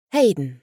Hayden.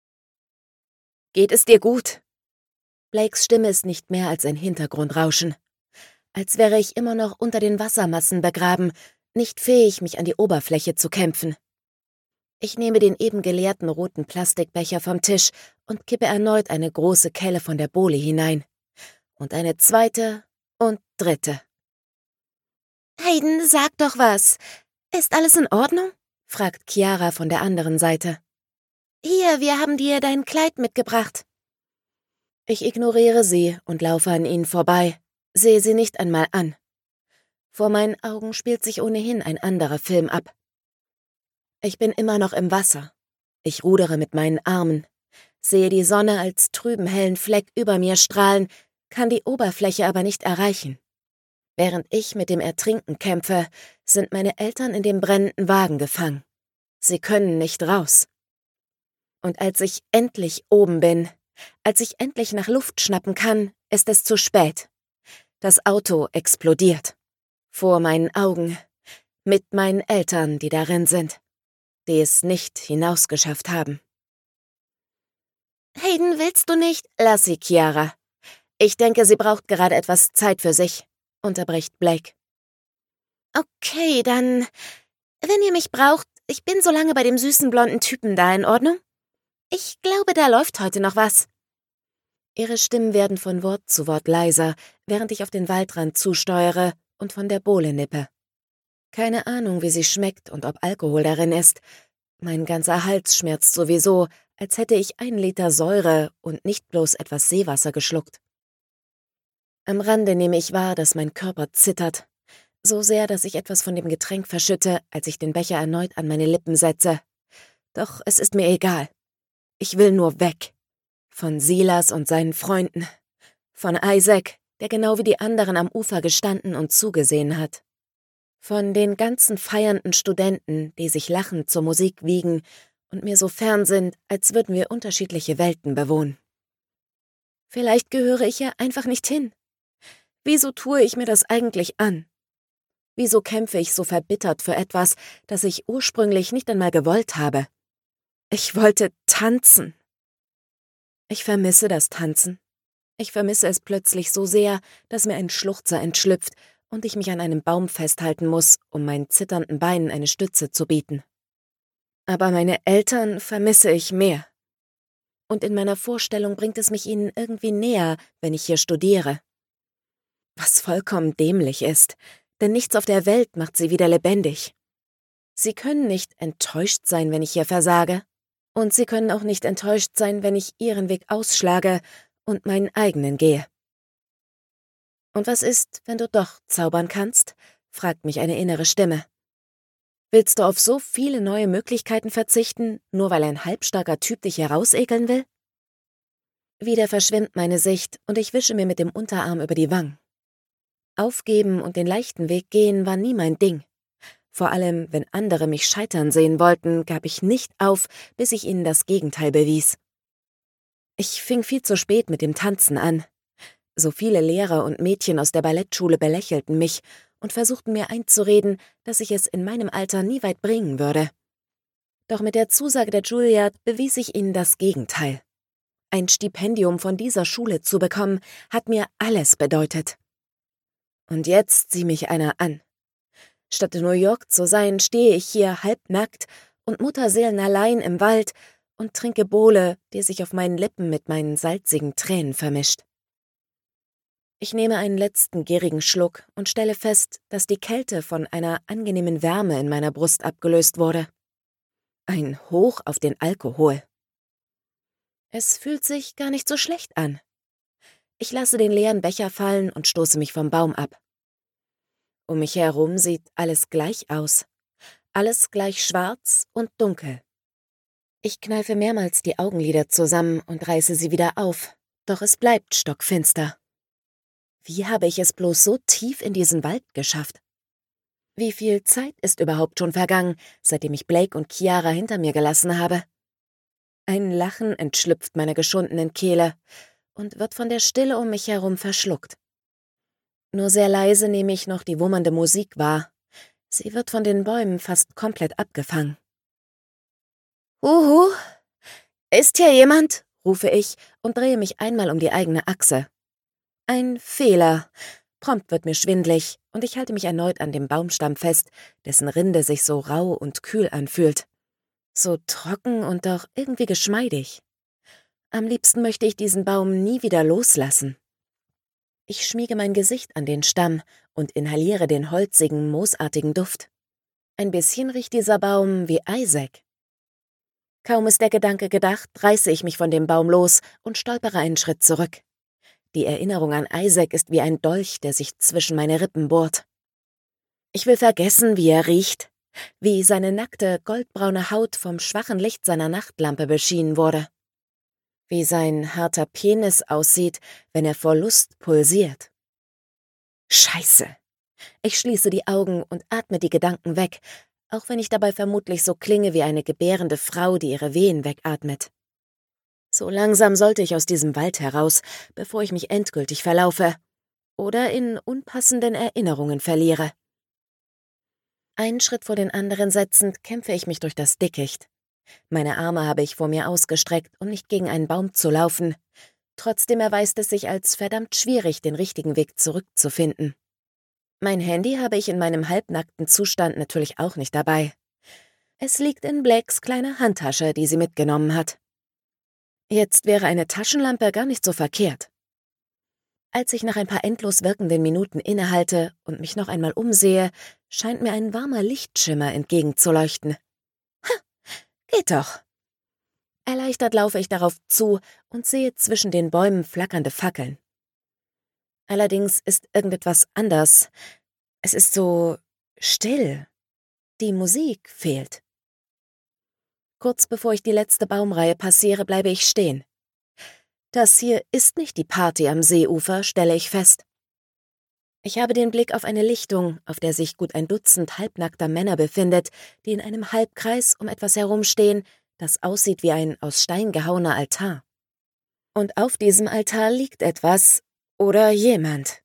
»Geht es dir gut?« Blakes Stimme ist nicht mehr als ein Hintergrundrauschen. Als wäre ich immer noch unter den Wassermassen begraben, nicht fähig, mich an die Oberfläche zu kämpfen. Ich nehme den eben geleerten roten Plastikbecher vom Tisch und kippe erneut eine große Kelle von der Bowle hinein. Und eine zweite und dritte. »Hayden, sag doch was. Ist alles in Ordnung?« fragt Chiara von der anderen Seite. »Hier, wir haben dir dein Kleid mitgebracht.« Ich ignoriere sie und laufe an ihnen vorbei, sehe sie nicht einmal an. Vor meinen Augen spielt sich ohnehin ein anderer Film ab. Ich bin immer noch im Wasser. Ich rudere mit meinen Armen, sehe die Sonne als trüben hellen Fleck über mir strahlen, kann die Oberfläche aber nicht erreichen. Während ich mit dem Ertrinken kämpfe, sind meine Eltern in dem brennenden Wagen gefangen. Sie können nicht raus. Und als ich endlich oben bin, als ich endlich nach Luft schnappen kann, ist es zu spät. Das Auto explodiert. Vor meinen Augen. Mit meinen Eltern, die darin sind. Die es nicht hinausgeschafft haben. »Hayden, willst du nicht?« »Lass sie, Chiara. Ich denke, sie braucht gerade etwas Zeit für sich«, unterbricht Blake. »Okay, dann, wenn ihr mich braucht, ich bin so lange bei dem süßen blonden Typen da, in Ordnung? Ich glaube, da läuft heute noch was.« Ihre Stimmen werden von Wort zu Wort leiser, während ich auf den Waldrand zusteuere und von der Bowle nippe. Keine Ahnung, wie sie schmeckt und ob Alkohol darin ist. Mein ganzer Hals schmerzt sowieso, als hätte ich 1 Liter Säure und nicht bloß etwas Seewasser geschluckt. Am Rande nehme ich wahr, dass mein Körper zittert. So sehr, dass ich etwas von dem Getränk verschütte, als ich den Becher erneut an meine Lippen setze. Doch es ist mir egal. Ich will nur weg. Von Silas und seinen Freunden. Von Isaac, der genau wie die anderen am Ufer gestanden und zugesehen hat. Von den ganzen feiernden Studenten, die sich lachend zur Musik wiegen und mir so fern sind, als würden wir unterschiedliche Welten bewohnen. Vielleicht gehöre ich ja einfach nicht hin. Wieso tue ich mir das eigentlich an? Wieso kämpfe ich so verbittert für etwas, das ich ursprünglich nicht einmal gewollt habe? Ich wollte tanzen. Ich vermisse das Tanzen. Ich vermisse es plötzlich so sehr, dass mir ein Schluchzer entschlüpft und ich mich an einem Baum festhalten muss, um meinen zitternden Beinen eine Stütze zu bieten. Aber meine Eltern vermisse ich mehr. Und in meiner Vorstellung bringt es mich ihnen irgendwie näher, wenn ich hier studiere. Was vollkommen dämlich ist, denn nichts auf der Welt macht sie wieder lebendig. Sie können nicht enttäuscht sein, wenn ich hier versage. Und sie können auch nicht enttäuscht sein, wenn ich ihren Weg ausschlage und meinen eigenen gehe. »Und was ist, wenn du doch zaubern kannst?« fragt mich eine innere Stimme. »Willst du auf so viele neue Möglichkeiten verzichten, nur weil ein halbstarker Typ dich herausekeln will?« Wieder verschwimmt meine Sicht und ich wische mir mit dem Unterarm über die Wangen. Aufgeben und den leichten Weg gehen war nie mein Ding. Vor allem, wenn andere mich scheitern sehen wollten, gab ich nicht auf, bis ich ihnen das Gegenteil bewies. Ich fing viel zu spät mit dem Tanzen an. So viele Lehrer und Mädchen aus der Ballettschule belächelten mich und versuchten mir einzureden, dass ich es in meinem Alter nie weit bringen würde. Doch mit der Zusage der Juilliard bewies ich ihnen das Gegenteil. Ein Stipendium von dieser Schule zu bekommen, hat mir alles bedeutet. Und jetzt sieh mich einer an. Statt in New York zu sein, stehe ich hier halbnackt und mutterseelenallein im Wald und trinke Bowle, die sich auf meinen Lippen mit meinen salzigen Tränen vermischt. Ich nehme einen letzten gierigen Schluck und stelle fest, dass die Kälte von einer angenehmen Wärme in meiner Brust abgelöst wurde. Ein Hoch auf den Alkohol. Es fühlt sich gar nicht so schlecht an. Ich lasse den leeren Becher fallen und stoße mich vom Baum ab. Um mich herum sieht alles gleich aus. Alles gleich schwarz und dunkel. Ich kneife mehrmals die Augenlider zusammen und reiße sie wieder auf, doch es bleibt stockfinster. Wie habe ich es bloß so tief in diesen Wald geschafft? Wie viel Zeit ist überhaupt schon vergangen, seitdem ich Blake und Chiara hinter mir gelassen habe? Ein Lachen entschlüpft meiner geschundenen Kehle und wird von der Stille um mich herum verschluckt. Nur sehr leise nehme ich noch die wummernde Musik wahr. Sie wird von den Bäumen fast komplett abgefangen. »Huhu, Ist hier jemand?, rufe ich und drehe mich einmal um die eigene Achse. Ein Fehler. Prompt wird mir schwindlig und ich halte mich erneut an dem Baumstamm fest, dessen Rinde sich so rau und kühl anfühlt. So trocken und doch irgendwie geschmeidig. Am liebsten möchte ich diesen Baum nie wieder loslassen. Ich schmiege mein Gesicht an den Stamm und inhaliere den holzigen, moosartigen Duft. Ein bisschen riecht dieser Baum wie Isaac. Kaum ist der Gedanke gedacht, reiße ich mich von dem Baum los und stolpere einen Schritt zurück. Die Erinnerung an Isaac ist wie ein Dolch, der sich zwischen meine Rippen bohrt. Ich will vergessen, wie er riecht, wie seine nackte, goldbraune Haut vom schwachen Licht seiner Nachtlampe beschienen wurde, wie sein harter Penis aussieht, wenn er vor Lust pulsiert. Scheiße! Ich schließe die Augen und atme die Gedanken weg, auch wenn ich dabei vermutlich so klinge wie eine gebärende Frau, die ihre Wehen wegatmet. So langsam sollte ich aus diesem Wald heraus, bevor ich mich endgültig verlaufe oder in unpassenden Erinnerungen verliere. Einen Schritt vor den anderen setzend kämpfe ich mich durch das Dickicht. Meine Arme habe ich vor mir ausgestreckt, um nicht gegen einen Baum zu laufen. Trotzdem erweist es sich als verdammt schwierig, den richtigen Weg zurückzufinden. Mein Handy habe ich in meinem halbnackten Zustand natürlich auch nicht dabei. Es liegt in Blakes kleiner Handtasche, die sie mitgenommen hat. Jetzt wäre eine Taschenlampe gar nicht so verkehrt. Als ich nach ein paar endlos wirkenden Minuten innehalte und mich noch einmal umsehe, scheint mir ein warmer Lichtschimmer entgegenzuleuchten. Ha, geht doch. Erleichtert laufe ich darauf zu und sehe zwischen den Bäumen flackernde Fackeln. Allerdings ist irgendetwas anders. Es ist so still. Die Musik fehlt. Kurz bevor ich die letzte Baumreihe passiere, bleibe ich stehen. Das hier ist nicht die Party am Seeufer, stelle ich fest. Ich habe den Blick auf eine Lichtung, auf der sich gut ein Dutzend halbnackter Männer befindet, die in einem Halbkreis um etwas herumstehen, das aussieht wie ein aus Stein gehauener Altar. Und auf diesem Altar liegt etwas oder jemand.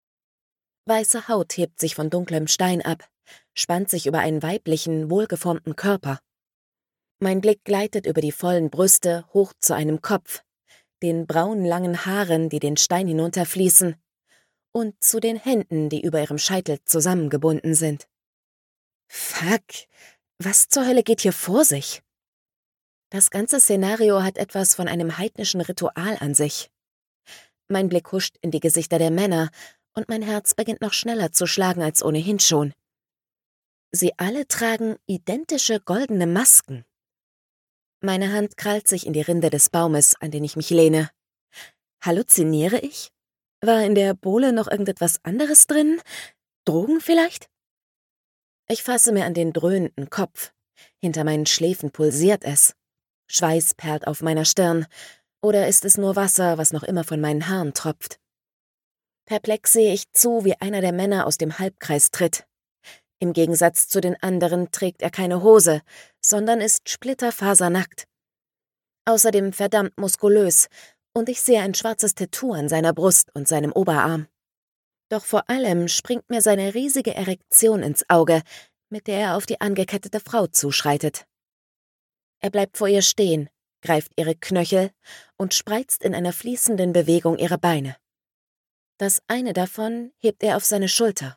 Weiße Haut hebt sich von dunklem Stein ab, spannt sich über einen weiblichen, wohlgeformten Körper. Mein Blick gleitet über die vollen Brüste hoch zu einem Kopf, den braunen langen Haaren, die den Stein hinunterfließen, und zu den Händen, die über ihrem Scheitel zusammengebunden sind. Fuck, was zur Hölle geht hier vor sich? Das ganze Szenario hat etwas von einem heidnischen Ritual an sich. Mein Blick huscht in die Gesichter der Männer, und mein Herz beginnt noch schneller zu schlagen als ohnehin schon. Sie alle tragen identische goldene Masken. Meine Hand krallt sich in die Rinde des Baumes, an den ich mich lehne. Halluziniere ich? War in der Bowle noch irgendetwas anderes drin? Drogen vielleicht? Ich fasse mir an den dröhnenden Kopf. Hinter meinen Schläfen pulsiert es. Schweiß perlt auf meiner Stirn. Oder ist es nur Wasser, was noch immer von meinen Haaren tropft? Perplex sehe ich zu, wie einer der Männer aus dem Halbkreis tritt. Im Gegensatz zu den anderen trägt er keine Hose, sondern ist splitterfasernackt. Außerdem verdammt muskulös, und ich sehe ein schwarzes Tattoo an seiner Brust und seinem Oberarm. Doch vor allem springt mir seine riesige Erektion ins Auge, mit der er auf die angekettete Frau zuschreitet. Er bleibt vor ihr stehen, greift ihre Knöchel und spreizt in einer fließenden Bewegung ihre Beine. Das eine davon hebt er auf seine Schulter.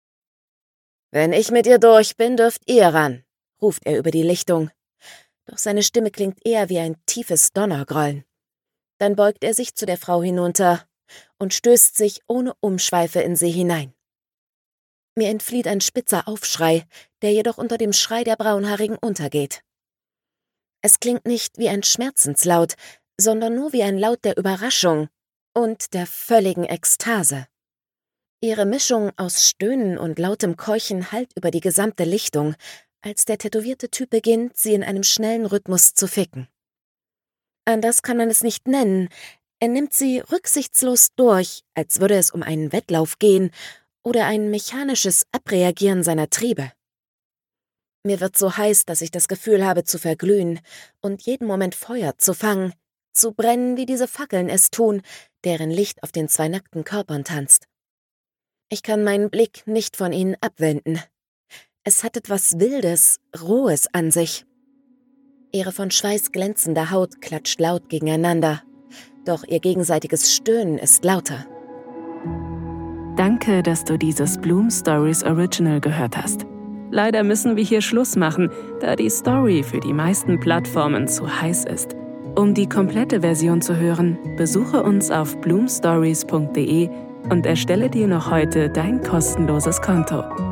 »Wenn ich mit ihr durch bin, dürft ihr ran«, ruft er über die Lichtung. Doch seine Stimme klingt eher wie ein tiefes Donnergrollen. Dann beugt er sich zu der Frau hinunter und stößt sich ohne Umschweife in sie hinein. Mir entflieht ein spitzer Aufschrei, der jedoch unter dem Schrei der Braunhaarigen untergeht. Es klingt nicht wie ein Schmerzenslaut, sondern nur wie ein Laut der Überraschung und der völligen Ekstase. Ihre Mischung aus Stöhnen und lautem Keuchen hallt über die gesamte Lichtung, als der tätowierte Typ beginnt, sie in einem schnellen Rhythmus zu ficken. Anders kann man es nicht nennen. Er nimmt sie rücksichtslos durch, als würde es um einen Wettlauf gehen oder ein mechanisches Abreagieren seiner Triebe. Mir wird so heiß, dass ich das Gefühl habe zu verglühen und jeden Moment Feuer zu fangen, zu brennen, wie diese Fackeln es tun, deren Licht auf den zwei nackten Körpern tanzt. Ich kann meinen Blick nicht von ihnen abwenden. Es hat etwas Wildes, Rohes an sich. Ihre von Schweiß glänzende Haut klatscht laut gegeneinander, doch ihr gegenseitiges Stöhnen ist lauter. Danke, dass du dieses Bloom Stories Original gehört hast. Leider müssen wir hier Schluss machen, da die Story für die meisten Plattformen zu heiß ist. Um die komplette Version zu hören, besuche uns auf bloomstories.de und erstelle dir noch heute dein kostenloses Konto.